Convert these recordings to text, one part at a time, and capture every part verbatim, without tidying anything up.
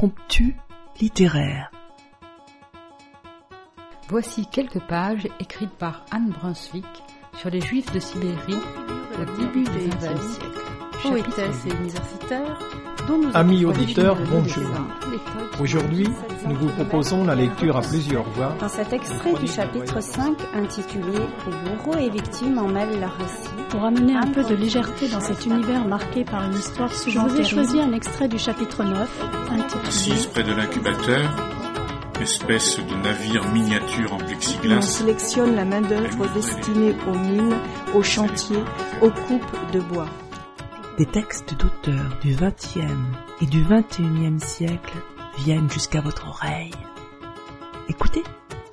impromptu littéraire. Voici quelques pages écrites par Anne Brunswick sur les Juifs de Sibérie au début du vingtième siècle. Poétesse et universitaire, amis auditeurs, bonjour. Aujourd'hui, nous vous proposons la lecture à plusieurs voix. Dans cet extrait du chapitre cinq intitulé « Bourreaux et victimes en mêlent leur récit », pour amener un peu de légèreté dans cet univers marqué par une histoire souvent terrible, je vous ai choisi un extrait du chapitre neuf intitulé « Assise près de l'incubateur, espèce de navire miniature en plexiglas. On sélectionne la main-d'œuvre destinée aux mines, aux chantiers, aux coupes de bois. » Des textes d'auteurs du vingtième et du vingt et unième siècle viennent jusqu'à votre oreille. Écoutez.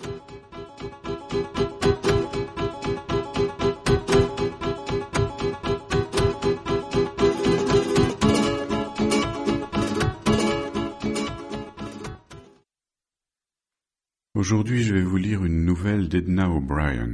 Aujourd'hui, je vais vous lire une nouvelle d'Edna O'Brien.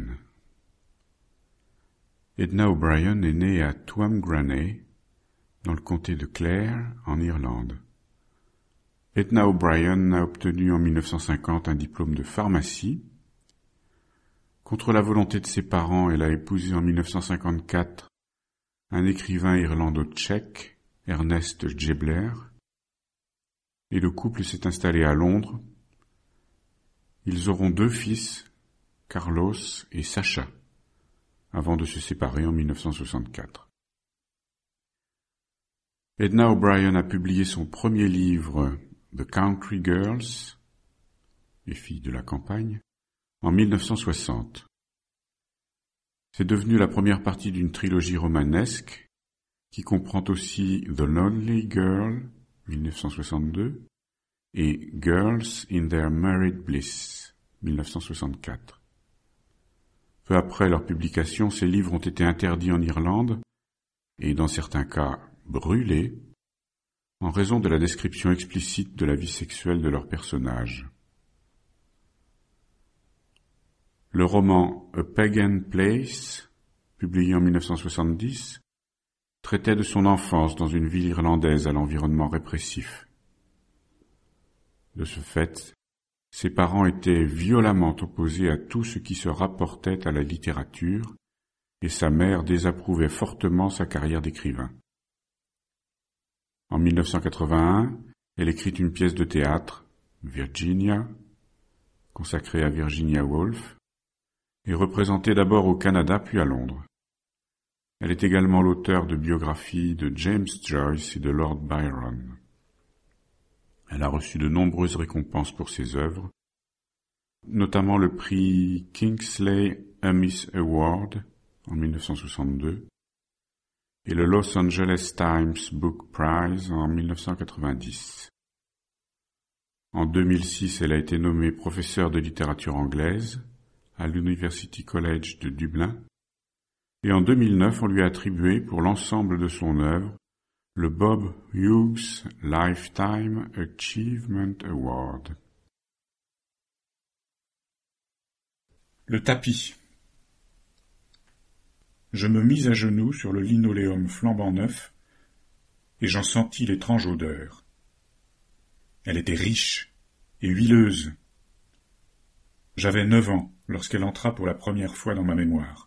Edna O'Brien est née à Tuamgraney, dans le comté de Clare, en Irlande. Edna O'Brien a obtenu en mille neuf cent cinquante un diplôme de pharmacie. Contre la volonté de ses parents, elle a épousé en mille neuf cent cinquante-quatre un écrivain irlando-tchèque, Ernest Jebler, et le couple s'est installé à Londres. Ils auront deux fils, Carlos et Sacha, avant de se séparer en mille neuf cent soixante-quatre. Edna O'Brien a publié son premier livre, The Country Girls, les filles de la campagne, en mille neuf cent soixante. C'est devenu la première partie d'une trilogie romanesque qui comprend aussi The Lonely Girl, mille neuf cent soixante-deux, et Girls in Their Married Bliss, mille neuf cent soixante-quatre. Peu après leur publication, ces livres ont été interdits en Irlande et, dans certains cas, brûlés en raison de la description explicite de la vie sexuelle de leurs personnages. Le roman A Pagan Place, publié en mille neuf cent soixante-dix, traitait de son enfance dans une ville irlandaise à l'environnement répressif. De ce fait, ses parents étaient violemment opposés à tout ce qui se rapportait à la littérature, et sa mère désapprouvait fortement sa carrière d'écrivain. En mille neuf cent quatre-vingt-un, elle écrit une pièce de théâtre, Virginia, consacrée à Virginia Woolf, et représentée d'abord au Canada puis à Londres. Elle est également l'auteur de biographies de James Joyce et de Lord Byron. Elle a reçu de nombreuses récompenses pour ses œuvres, notamment le prix Kingsley Amis Award en mille neuf cent soixante-deux et le Los Angeles Times Book Prize en mille neuf cent quatre-vingt-dix. En deux mille six, elle a été nommée professeure de littérature anglaise à l'University College de Dublin, et en deux mille neuf, on lui a attribué pour l'ensemble de son œuvre le Bob Hughes Lifetime Achievement Award. Le tapis. Je me mis à genoux sur le linoléum flambant neuf, et j'en sentis l'étrange odeur. Elle était riche et huileuse. J'avais neuf ans lorsqu'elle entra pour la première fois dans ma mémoire.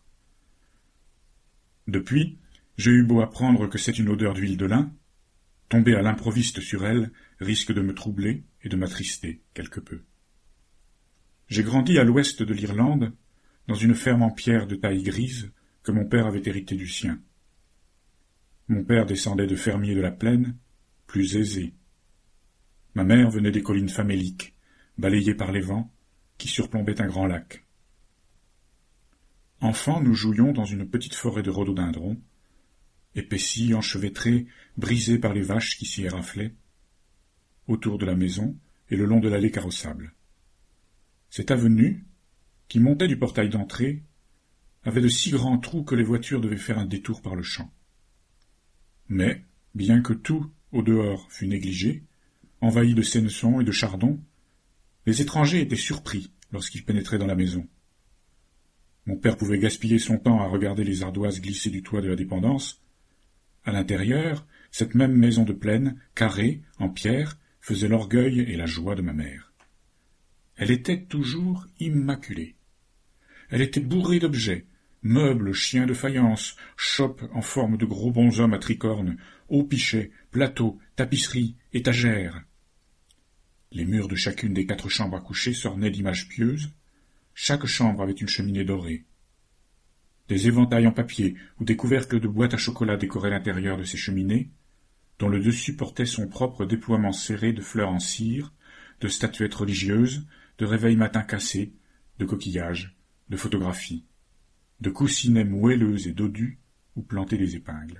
Depuis, j'ai eu beau apprendre que c'est une odeur d'huile de lin, tomber à l'improviste sur elle risque de me troubler et de m'attrister quelque peu. J'ai grandi à l'ouest de l'Irlande, dans une ferme en pierre de taille grise que mon père avait hérité du sien. Mon père descendait de fermiers de la plaine, plus aisés. Ma mère venait des collines faméliques, balayées par les vents, qui surplombaient un grand lac. Enfants, nous jouions dans une petite forêt de rhododendrons, épaissie, enchevêtrée, brisée par les vaches qui s'y éraflaient, autour de la maison et le long de l'allée carrossable. Cette avenue, qui montait du portail d'entrée, avait de si grands trous que les voitures devaient faire un détour par le champ. Mais, bien que tout, au dehors, fût négligé, envahi de séneçons et de chardons, les étrangers étaient surpris lorsqu'ils pénétraient dans la maison. Mon père pouvait gaspiller son temps à regarder les ardoises glisser du toit de la dépendance. À l'intérieur, cette même maison de plaine, carrée, en pierre, faisait l'orgueil et la joie de ma mère. Elle était toujours immaculée. Elle était bourrée d'objets, meubles, chiens de faïence, chopes en forme de gros bonshommes à tricornes, hauts pichets, plateaux, tapisseries, étagères. Les murs de chacune des quatre chambres à coucher s'ornaient d'images pieuses. Chaque chambre avait une cheminée dorée. Des éventails en papier ou des couvercles de boîtes à chocolat décoraient l'intérieur de ces cheminées, dont le dessus portait son propre déploiement serré de fleurs en cire, de statuettes religieuses, de réveils matins cassés, de coquillages, de photographies, de coussinets moelleux et dodus où plantaient des épingles.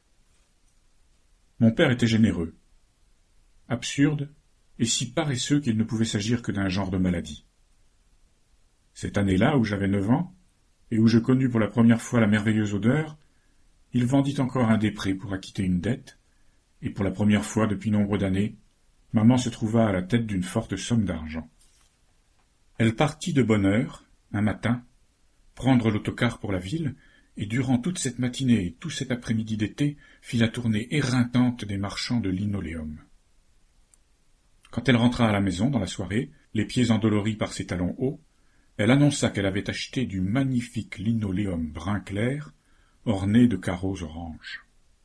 Mon père était généreux, absurde et si paresseux qu'il ne pouvait s'agir que d'un genre de maladie. Cette année-là, où j'avais neuf ans, et où je connus pour la première fois la merveilleuse odeur, il vendit encore un des prés pour acquitter une dette, et pour la première fois depuis nombre d'années, maman se trouva à la tête d'une forte somme d'argent. Elle partit de bonne heure, un matin, prendre l'autocar pour la ville, et durant toute cette matinée et tout cet après-midi d'été, fit la tournée éreintante des marchands de linoléum. Quand elle rentra à la maison dans la soirée, les pieds endoloris par ses talons hauts, elle annonça qu'elle avait acheté du magnifique linoléum brun clair, orné de carreaux orange.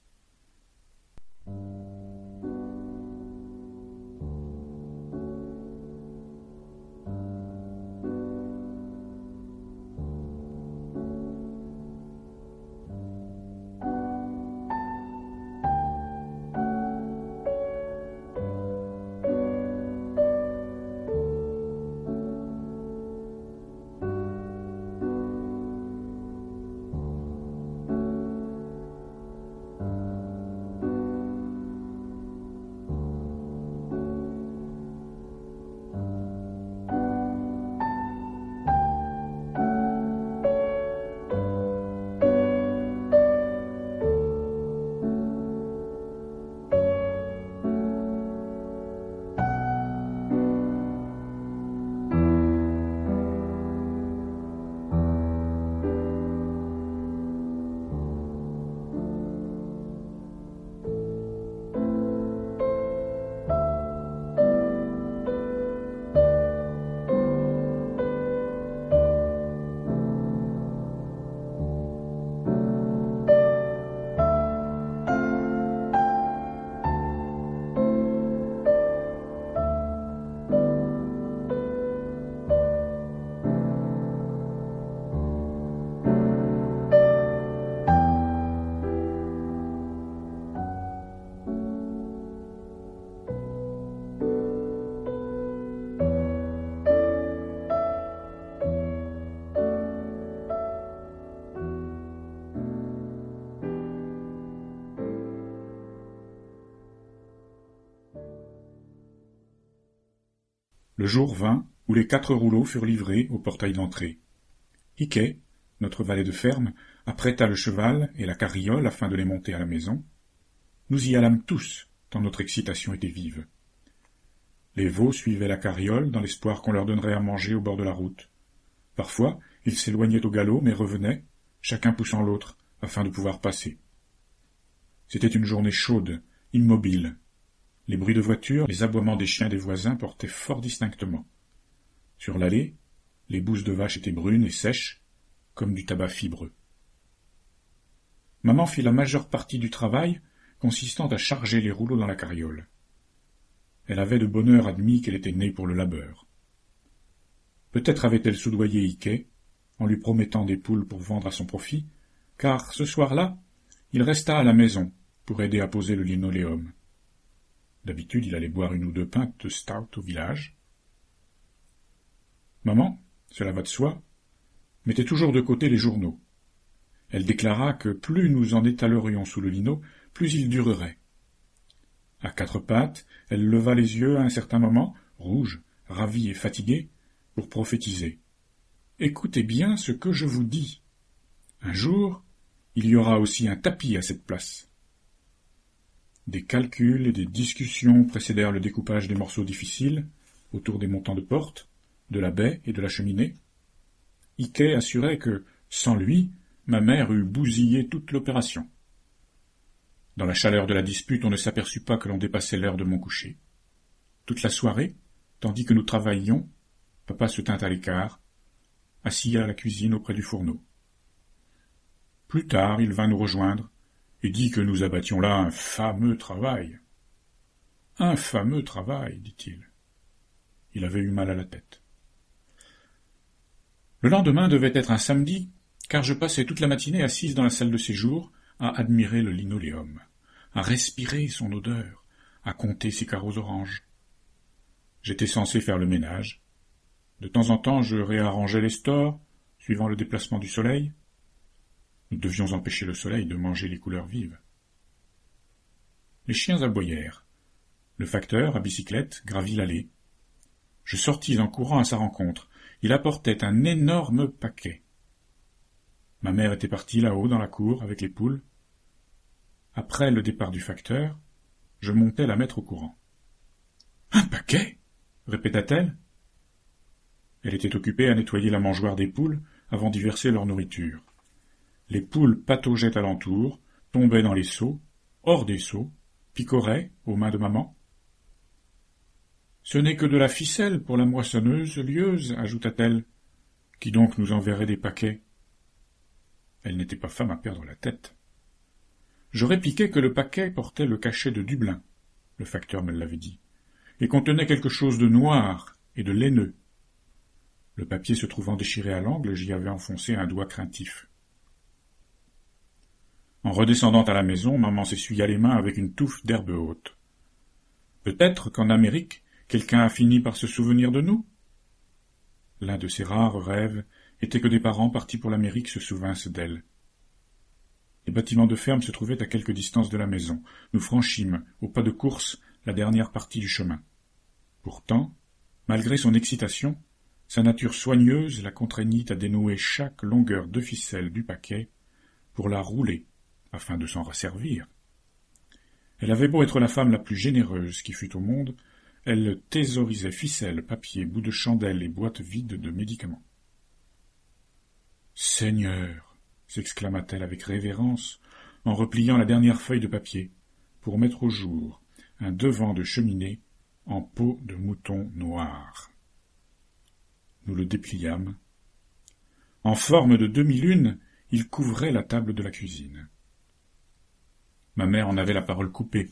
Le jour vint où les quatre rouleaux furent livrés au portail d'entrée. Ike, notre valet de ferme, apprêta le cheval et la carriole afin de les monter à la maison. Nous y allâmes tous, tant notre excitation était vive. Les veaux suivaient la carriole dans l'espoir qu'on leur donnerait à manger au bord de la route. Parfois, ils s'éloignaient au galop, mais revenaient, chacun poussant l'autre, afin de pouvoir passer. C'était une journée chaude, immobile. Les bruits de voitures, les aboiements des chiens des voisins portaient fort distinctement. Sur l'allée, les bousses de vaches étaient brunes et sèches, comme du tabac fibreux. Maman fit la majeure partie du travail, consistant à charger les rouleaux dans la carriole. Elle avait de bonne heure admis qu'elle était née pour le labeur. Peut-être avait-elle soudoyé Ike, en lui promettant des poules pour vendre à son profit, car ce soir-là, il resta à la maison pour aider à poser le linoléum. D'habitude, il allait boire une ou deux pintes de stout au village. Maman, cela va de soi, mettait toujours de côté les journaux. Elle déclara que plus nous en étalerions sous le lino, plus il durerait. À quatre pattes, elle leva les yeux à un certain moment, rouge, ravie et fatiguée, pour prophétiser. « Écoutez bien ce que je vous dis. Un jour, il y aura aussi un tapis à cette place. » Des calculs et des discussions précédèrent le découpage des morceaux difficiles, autour des montants de porte, de la baie et de la cheminée. Ike assurait que, sans lui, ma mère eût bousillé toute l'opération. Dans la chaleur de la dispute, on ne s'aperçut pas que l'on dépassait l'heure de mon coucher. Toute la soirée, tandis que nous travaillions, papa se tint à l'écart, assis à la cuisine auprès du fourneau. Plus tard, il vint nous rejoindre et dit que nous abattions là un fameux travail. Un fameux travail, dit-il. Il avait eu mal à la tête. Le lendemain devait être un samedi, car je passais toute la matinée assise dans la salle de séjour à admirer le linoléum, à respirer son odeur, à compter ses carreaux oranges. J'étais censé faire le ménage. De temps en temps, je réarrangeais les stores, suivant le déplacement du soleil. Nous devions empêcher le soleil de manger les couleurs vives. Les chiens aboyèrent. Le facteur, à bicyclette, gravit l'allée. Je sortis en courant à sa rencontre. Il apportait un énorme paquet. Ma mère était partie là-haut dans la cour avec les poules. Après le départ du facteur, je montai la mettre au courant. « Un paquet » répéta-t-elle. Elle était occupée à nettoyer la mangeoire des poules avant d'y verser leur nourriture. Les poules pataugeaient alentour, tombaient dans les seaux, hors des seaux, picoraient aux mains de maman. « Ce n'est que de la ficelle pour la moissonneuse lieuse, ajouta-t-elle. Qui donc nous enverrait des paquets ? Elle n'était pas femme à perdre la tête. Je répliquai que le paquet portait le cachet de Dublin, le facteur me l'avait dit, et contenait quelque chose de noir et de laineux. Le papier se trouvant déchiré à l'angle, j'y avais enfoncé un doigt craintif. En redescendant à la maison, maman s'essuya les mains avec une touffe d'herbe haute. Peut-être qu'en Amérique, quelqu'un a fini par se souvenir de nous. L'un de ses rares rêves était que des parents partis pour l'Amérique se souvinssent d'elle. Les bâtiments de ferme se trouvaient à quelque distance de la maison. Nous franchîmes, au pas de course, la dernière partie du chemin. Pourtant, malgré son excitation, sa nature soigneuse la contraignit à dénouer chaque longueur de ficelle du paquet pour la rouler, afin de s'en resservir. Elle avait beau être la femme la plus généreuse qui fût au monde, elle thésaurisait ficelles, papier, bouts de chandelle et boîtes vides de médicaments. « Seigneur !» s'exclama-t-elle avec révérence, en repliant la dernière feuille de papier, pour mettre au jour un devant de cheminée en peau de mouton noir. Nous le dépliâmes. En forme de demi-lune, il couvrait la table de la cuisine. Ma mère en avait la parole coupée.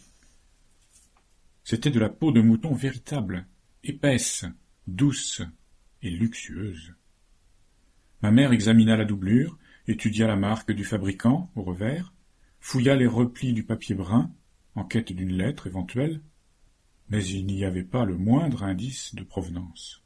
C'était de la peau de mouton véritable, épaisse, douce et luxueuse. Ma mère examina la doublure, étudia la marque du fabricant au revers, fouilla les replis du papier brun, en quête d'une lettre éventuelle, mais il n'y avait pas le moindre indice de provenance.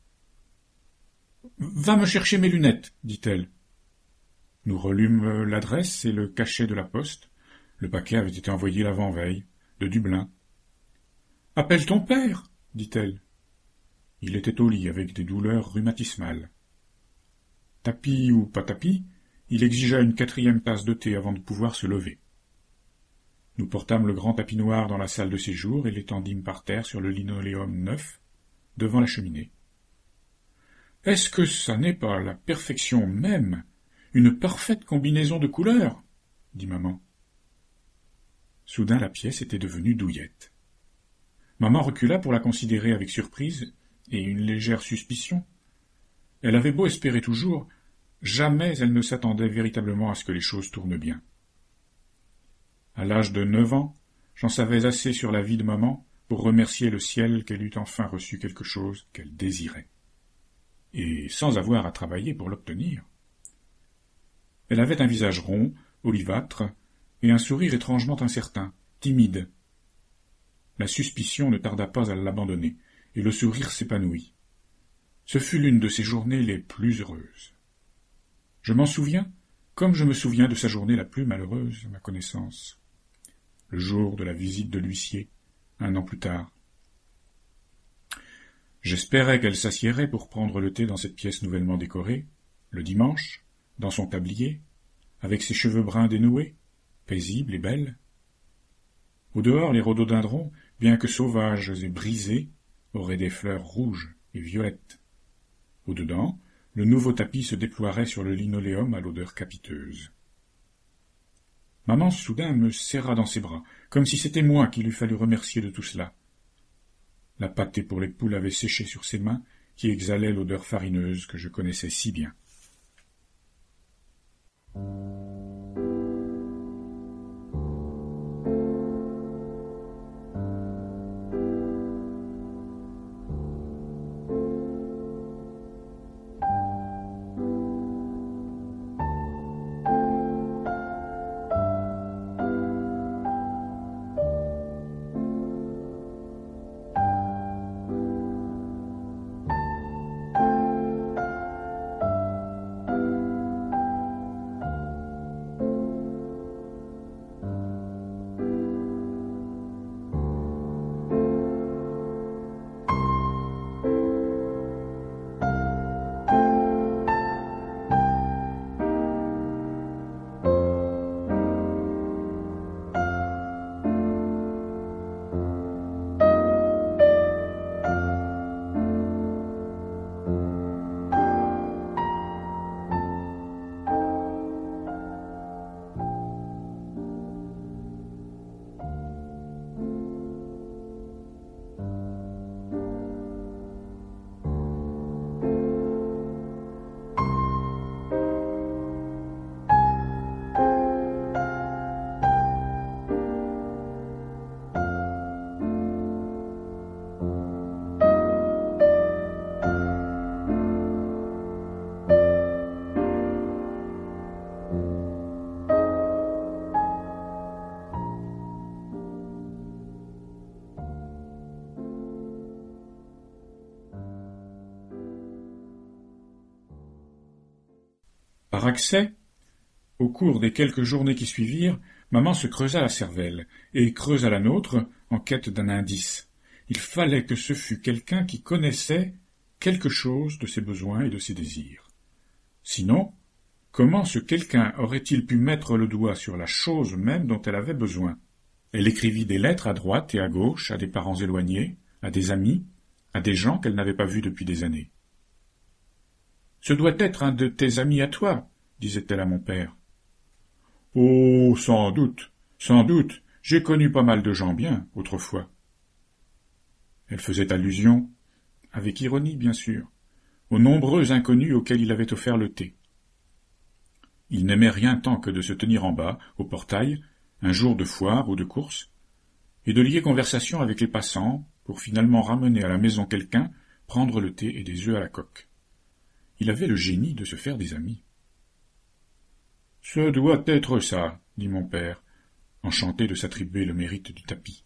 « Va me chercher mes lunettes, dit-elle. Nous relûmes l'adresse et le cachet de la poste. Le paquet avait été envoyé l'avant-veille, de Dublin. « Appelle ton père, dit-elle. Il était au lit avec des douleurs rhumatismales. Tapis ou pas tapis, il exigea une quatrième tasse de thé avant de pouvoir se lever. Nous portâmes le grand tapis noir dans la salle de séjour et l'étendîmes par terre sur le linoléum neuf, devant la cheminée. « Est-ce que ça n'est pas la perfection même, une parfaite combinaison de couleurs ?» dit maman. Soudain la pièce était devenue douillette. Maman recula pour la considérer avec surprise et une légère suspicion. Elle avait beau espérer toujours, jamais elle ne s'attendait véritablement à ce que les choses tournent bien. À l'âge de neuf ans, j'en savais assez sur la vie de maman pour remercier le ciel qu'elle eût enfin reçu quelque chose qu'elle désirait, et sans avoir à travailler pour l'obtenir. Elle avait un visage rond, olivâtre, et un sourire étrangement incertain, timide. La suspicion ne tarda pas à l'abandonner, et le sourire s'épanouit. Ce fut l'une de ses journées les plus heureuses. Je m'en souviens comme je me souviens de sa journée la plus malheureuse à ma connaissance, le jour de la visite de l'huissier, un an plus tard. J'espérais qu'elle s'assiérait pour prendre le thé dans cette pièce nouvellement décorée, le dimanche, dans son tablier, avec ses cheveux bruns dénoués, paisible et belle. Au dehors, les rhododendrons, bien que sauvages et brisés, auraient des fleurs rouges et violettes. Au-dedans, le nouveau tapis se déploierait sur le linoléum à l'odeur capiteuse. Maman soudain me serra dans ses bras, comme si c'était moi qu'il eût fallu remercier de tout cela. La pâtée pour les poules avait séché sur ses mains, qui exhalaient l'odeur farineuse que je connaissais si bien. Par accès, au cours des quelques journées qui suivirent, maman se creusa la cervelle, et creusa la nôtre en quête d'un indice. Il fallait que ce fût quelqu'un qui connaissait quelque chose de ses besoins et de ses désirs. Sinon, comment ce quelqu'un aurait-il pu mettre le doigt sur la chose même dont elle avait besoin? Elle écrivit des lettres à droite et à gauche, à des parents éloignés, à des amis, à des gens qu'elle n'avait pas vus depuis des années. « Ce doit être un de tes amis à toi, » disait-elle à mon père. « Oh, sans doute, sans doute, j'ai connu pas mal de gens bien, autrefois. » Elle faisait allusion, avec ironie bien sûr, aux nombreux inconnus auxquels il avait offert le thé. Il n'aimait rien tant que de se tenir en bas, au portail, un jour de foire ou de course, et de lier conversation avec les passants pour finalement ramener à la maison quelqu'un, prendre le thé et des œufs à la coque. Il avait le génie de se faire des amis. « Ce doit être ça, » dit mon père, enchanté de s'attribuer le mérite du tapis.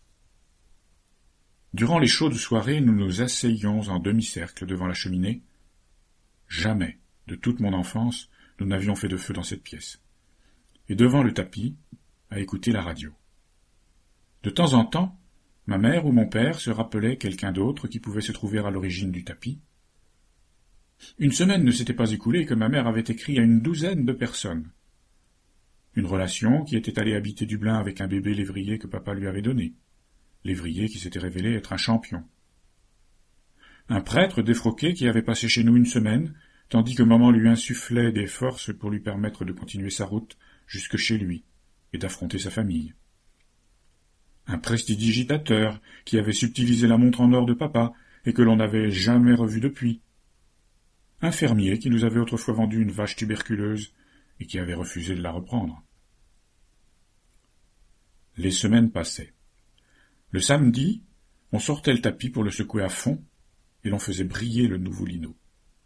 Durant les chaudes soirées, nous nous asseyions en demi-cercle devant la cheminée. Jamais, de toute mon enfance, nous n'avions fait de feu dans cette pièce. Et devant le tapis, à écouter la radio. De temps en temps, ma mère ou mon père se rappelaient quelqu'un d'autre qui pouvait se trouver à l'origine du tapis. Une semaine ne s'était pas écoulée que ma mère avait écrit à une douzaine de personnes. Une relation qui était allée habiter Dublin avec un bébé lévrier que papa lui avait donné. Lévrier qui s'était révélé être un champion. Un prêtre défroqué qui avait passé chez nous une semaine, tandis que maman lui insufflait des forces pour lui permettre de continuer sa route jusque chez lui et d'affronter sa famille. Un prestidigitateur qui avait subtilisé la montre en or de papa et que l'on n'avait jamais revu depuis. Un fermier qui nous avait autrefois vendu une vache tuberculeuse et qui avait refusé de la reprendre. Les semaines passaient. Le samedi, on sortait le tapis pour le secouer à fond et l'on faisait briller le nouveau lino.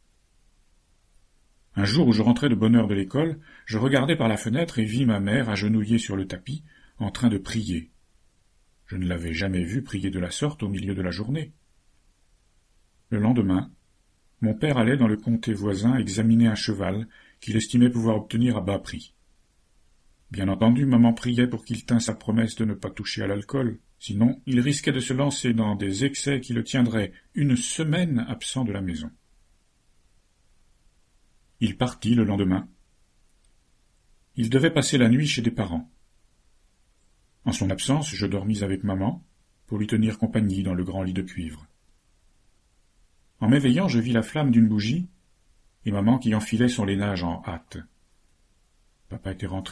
Un jour où je rentrais de bonne heure de l'école, je regardai par la fenêtre et vis ma mère agenouillée sur le tapis, en train de prier. Je ne l'avais jamais vue prier de la sorte au milieu de la journée. Le lendemain, mon père allait dans le comté voisin examiner un cheval qu'il estimait pouvoir obtenir à bas prix. Bien entendu, maman priait pour qu'il tînt sa promesse de ne pas toucher à l'alcool, sinon il risquait de se lancer dans des excès qui le tiendraient une semaine absent de la maison. Il partit le lendemain. Il devait passer la nuit chez des parents. En son absence, je dormis avec maman, pour lui tenir compagnie dans le grand lit de cuivre. En m'éveillant, je vis la flamme d'une bougie, et maman qui enfilait son lainage en hâte. « Papa était rentré ?»«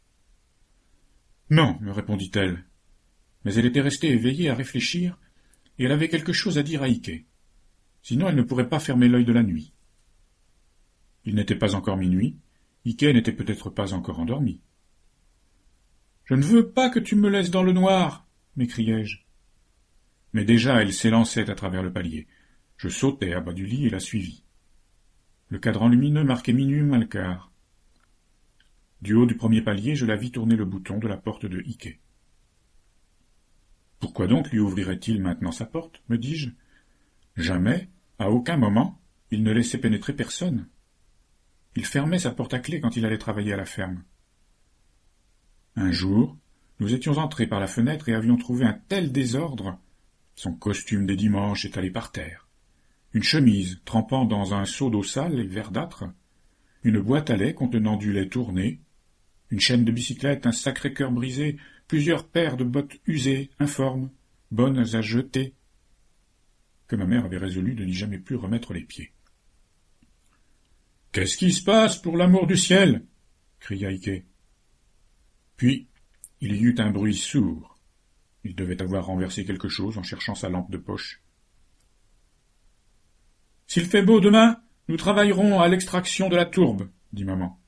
Non, me répondit-elle, mais elle était restée éveillée à réfléchir et elle avait quelque chose à dire à Ike. Sinon elle ne pourrait pas fermer l'œil de la nuit. Il n'était pas encore minuit, Ike n'était peut-être pas encore endormi. « Je ne veux pas que tu me laisses dans le noir !» m'écriai-je. Mais déjà elle s'élançait à travers le palier. Je sautai à bas du lit et la suivis. Le cadran lumineux marquait minuit moins le quart. Du haut du premier palier, je la vis tourner le bouton de la porte de Ike. Pourquoi donc lui ouvrirait-il maintenant sa porte, me dis-je. Jamais, à aucun moment, il ne laissait pénétrer personne. Il fermait sa porte à clé quand il allait travailler à la ferme. Un jour, nous étions entrés par la fenêtre et avions trouvé un tel désordre, son costume des dimanches étalé par terre, une chemise trempant dans un seau d'eau sale et verdâtre, une boîte à lait contenant du lait tourné, une chaîne de bicyclette, un sacré cœur brisé, plusieurs paires de bottes usées, informes, bonnes à jeter, que ma mère avait résolu de n'y jamais plus remettre les pieds. « Qu'est-ce qui se passe, pour l'amour du ciel ?» cria Ike. Puis, il y eut un bruit sourd. Il devait avoir renversé quelque chose en cherchant sa lampe de poche. « S'il fait beau demain, nous travaillerons à l'extraction de la tourbe, » dit maman.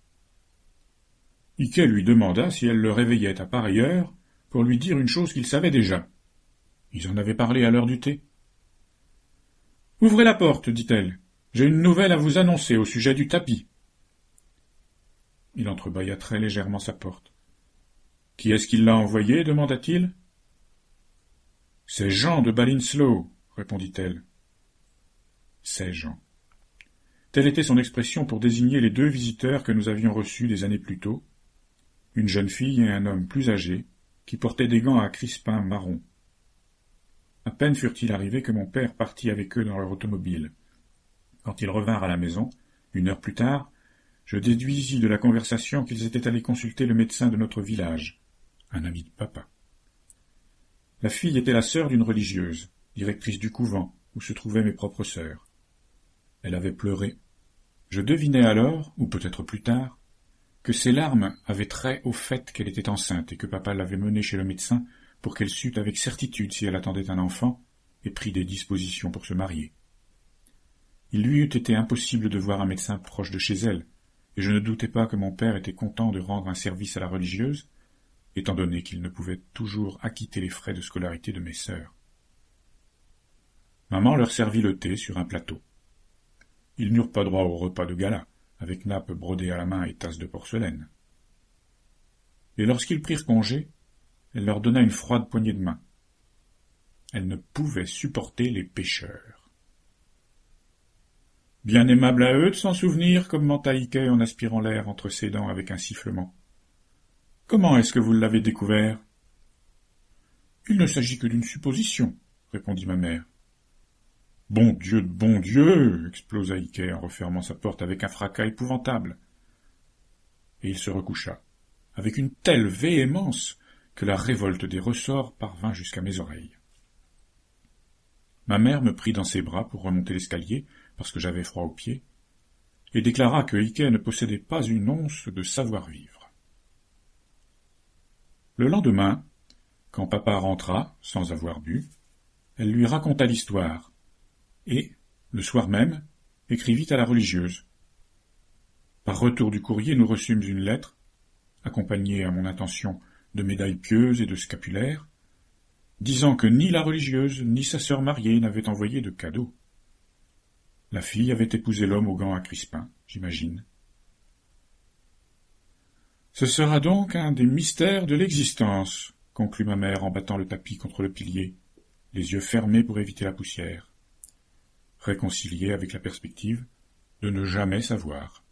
Ike lui demanda si elle le réveillait à pareille heure pour lui dire une chose qu'il savait déjà. Ils en avaient parlé à l'heure du thé. « Ouvrez la porte, dit-elle. J'ai une nouvelle à vous annoncer au sujet du tapis. » Il entrebâilla très légèrement sa porte. « Qui est-ce qui l'a envoyé ?» demanda-t-il. « C'est Jean de Ballinsloe, » répondit-elle. « C'est Jean. » Telle était son expression pour désigner les deux visiteurs que nous avions reçus des années plus tôt, une jeune fille et un homme plus âgé, qui portaient des gants à crispin marron. À peine furent-ils arrivés que mon père partit avec eux dans leur automobile. Quand ils revinrent à la maison, une heure plus tard, je déduisis de la conversation qu'ils étaient allés consulter le médecin de notre village, un ami de papa. La fille était la sœur d'une religieuse, directrice du couvent, où se trouvaient mes propres sœurs. Elle avait pleuré. Je devinai alors, ou peut-être plus tard, que ses larmes avaient trait au fait qu'elle était enceinte et que papa l'avait menée chez le médecin pour qu'elle sût avec certitude si elle attendait un enfant et prit des dispositions pour se marier. Il lui eût été impossible de voir un médecin proche de chez elle, et je ne doutais pas que mon père était content de rendre un service à la religieuse, étant donné qu'il ne pouvait toujours acquitter les frais de scolarité de mes sœurs. Maman leur servit le thé sur un plateau. Ils n'eurent pas droit au repas de gala, avec nappe brodée à la main et tasse de porcelaine. Et lorsqu'ils prirent congé, elle leur donna une froide poignée de main. Elle ne pouvait supporter les pécheurs. Bien aimable à eux de s'en souvenir, commenta Ike en aspirant l'air entre ses dents avec un sifflement. Comment est-ce que vous l'avez découvert? Il ne s'agit que d'une supposition, répondit ma mère. Bon Dieu de bon Dieu, explosa Ike en refermant sa porte avec un fracas épouvantable. Et il se recoucha, avec une telle véhémence que la révolte des ressorts parvint jusqu'à mes oreilles. Ma mère me prit dans ses bras pour remonter l'escalier, parce que j'avais froid aux pieds, et déclara que Ike ne possédait pas une once de savoir-vivre. Le lendemain, quand papa rentra, sans avoir bu, elle lui raconta l'histoire, et, le soir même, écrivit à la religieuse. Par retour du courrier, nous reçûmes une lettre, accompagnée à mon intention de médailles pieuses et de scapulaires, disant que ni la religieuse ni sa sœur mariée n'avaient envoyé de cadeaux. La fille avait épousé l'homme aux gants à crispin, j'imagine. Ce sera donc un des mystères de l'existence, conclut ma mère en battant le tapis contre le pilier, les yeux fermés pour éviter la poussière, réconciliée avec la perspective de ne jamais savoir.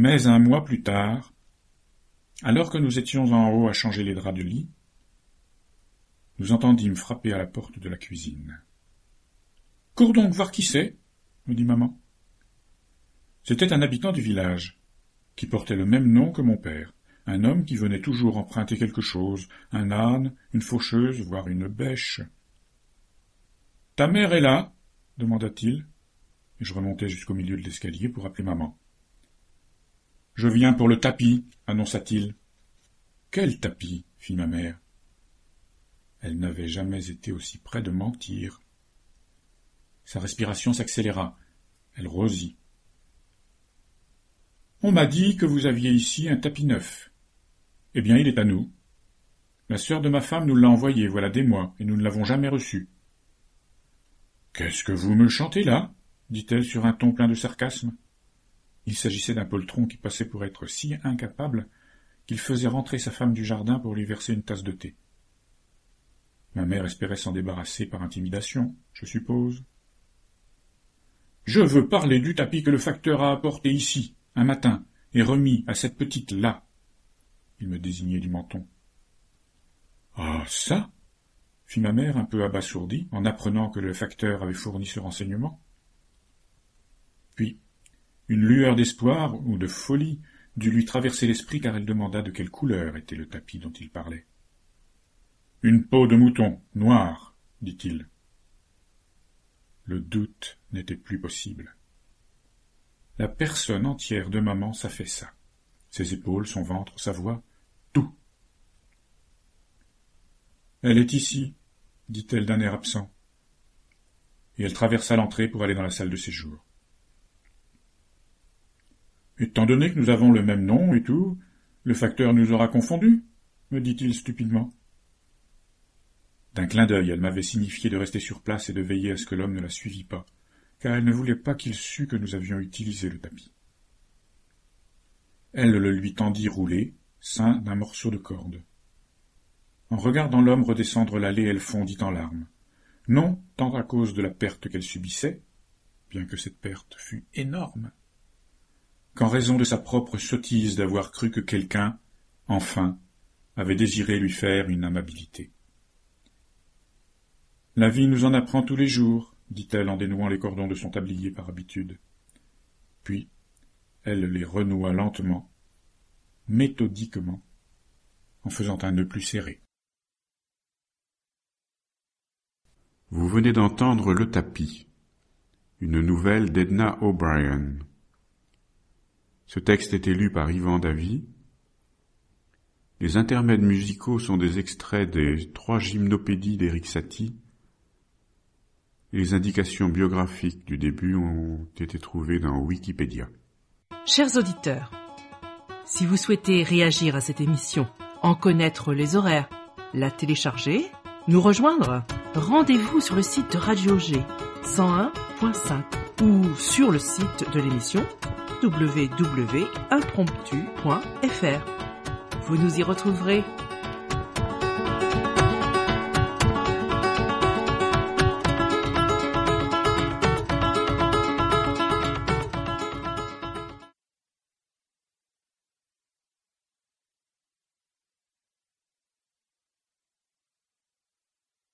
Mais un mois plus tard, alors que nous étions en haut à changer les draps de lit, nous entendîmes frapper à la porte de la cuisine. « Cours donc voir qui c'est » me dit maman. C'était un habitant du village, qui portait le même nom que mon père, un homme qui venait toujours emprunter quelque chose, un âne, une faucheuse, voire une bêche. « Ta mère est là ?» demanda-t-il, et je remontai jusqu'au milieu de l'escalier pour appeler maman. « Je viens pour le tapis, » annonça-t-il. « Quel tapis ?» fit ma mère. Elle n'avait jamais été aussi près de mentir. Sa respiration s'accéléra. Elle rosit. « On m'a dit que vous aviez ici un tapis neuf. Eh bien, il est à nous. La sœur de ma femme nous l'a envoyé, voilà des mois, et nous ne l'avons jamais reçu. »« Qu'est-ce que vous me chantez là ?» dit-elle sur un ton plein de sarcasme. Il s'agissait d'un poltron qui passait pour être si incapable qu'il faisait rentrer sa femme du jardin pour lui verser une tasse de thé. Ma mère espérait s'en débarrasser par intimidation, je suppose. « Je veux parler du tapis que le facteur a apporté ici, un matin, et remis à cette petite-là. » Il me désignait du menton. « Ah, ça ?» fit ma mère un peu abasourdie en apprenant que le facteur avait fourni ce renseignement. Puis, une lueur d'espoir ou de folie dut lui traverser l'esprit car elle demanda de quelle couleur était le tapis dont il parlait. « Une peau de mouton, noire, » dit-il. Le doute n'était plus possible. La personne entière de maman s'affaissa. Ses épaules, son ventre, sa voix, tout. « Elle est ici, » dit-elle d'un air absent. Et elle traversa l'entrée pour aller dans la salle de séjour. « Étant donné que nous avons le même nom et tout, le facteur nous aura confondus, » me dit-il stupidement. D'un clin d'œil, elle m'avait signifié de rester sur place et de veiller à ce que l'homme ne la suivît pas, car elle ne voulait pas qu'il sût que nous avions utilisé le tapis. Elle le lui tendit roulé, ceint d'un morceau de corde. En regardant l'homme redescendre l'allée, elle fondit en larmes, non tant à cause de la perte qu'elle subissait, bien que cette perte fût énorme, qu'en raison de sa propre sottise d'avoir cru que quelqu'un, enfin, avait désiré lui faire une amabilité. « La vie nous en apprend tous les jours, » dit-elle en dénouant les cordons de son tablier par habitude. Puis, elle les renoua lentement, méthodiquement, en faisant un nœud plus serré. Vous venez d'entendre Le Tapis, une nouvelle d'Edna O'Brien. Ce texte est lu par Yvan Davy. Les intermèdes musicaux sont des extraits des trois gymnopédies d'Éric Satie. Et les indications biographiques du début ont été trouvées dans Wikipédia. Chers auditeurs, si vous souhaitez réagir à cette émission, en connaître les horaires, la télécharger, nous rejoindre, rendez-vous sur le site de Radio G cent un point cinq ou sur le site de l'émission w w w point impromptu point f r. Vous nous y retrouverez.